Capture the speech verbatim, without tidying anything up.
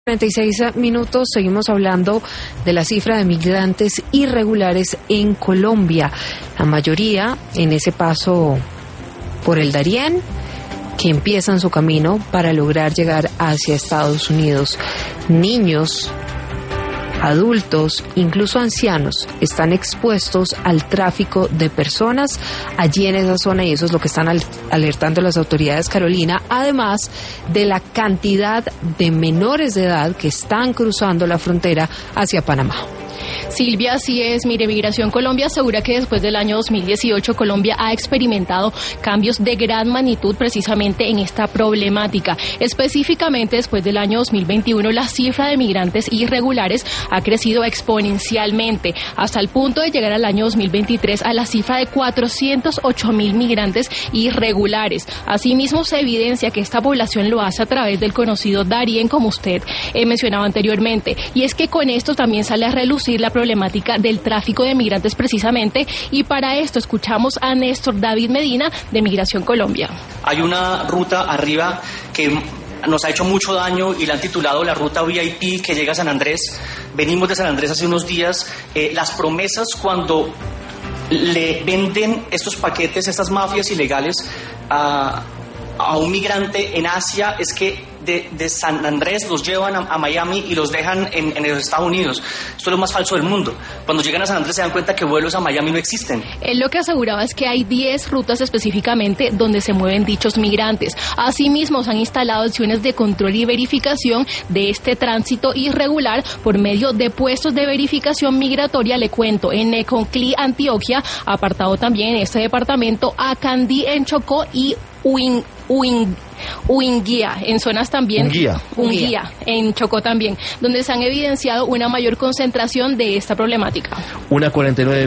treinta y seis minutos, seguimos hablando de la cifra de migrantes irregulares en Colombia. La mayoría en ese paso por el Darién, que empiezan su camino para lograr llegar hacia Estados Unidos. Niños, adultos, incluso ancianos, están expuestos al tráfico de personas allí en esa zona, y eso es lo que están alertando las autoridades, Carolina, además de la cantidad de menores de edad que están cruzando la frontera hacia Panamá. Silvia, así es. Mire, Migración Colombia asegura que después del año dos mil dieciocho Colombia ha experimentado cambios de gran magnitud precisamente en esta problemática. Específicamente después del año dos mil veintiuno la cifra de migrantes irregulares ha crecido exponencialmente hasta el punto de llegar al año dos mil veintitrés a la cifra de cuatrocientos ocho mil migrantes irregulares. Asimismo, se evidencia que esta población lo hace a través del conocido Darién, como usted eh, mencionaba anteriormente, y es que con esto también sale a relucir la problemática del tráfico de migrantes precisamente, y para esto escuchamos a Néstor David Medina de Migración Colombia. Hay una ruta arriba que nos ha hecho mucho daño y la han titulado la ruta V I P, que llega a San Andrés. Venimos de San Andrés hace unos días. Eh, las promesas cuando le venden estos paquetes, estas mafias ilegales a, a un migrante en Asia, es que De, de San Andrés los llevan a, a Miami y los dejan en, en los Estados Unidos. Esto es lo más falso del mundo. Cuando llegan a San Andrés se dan cuenta que vuelos a Miami no existen. Él lo que aseguraba es que hay diez rutas específicamente donde se mueven dichos migrantes. Asimismo, se han instalado acciones de control y verificación de este tránsito irregular por medio de puestos de verificación migratoria. Le cuento, en Neconclí, Antioquia, apartado también en este departamento, Acandí en Chocó y Uin, Uin, Uinguía, en zonas también, Unguía. Unguía, en Chocó también, donde se han evidenciado una mayor concentración de esta problemática. Una cuarenta y nueve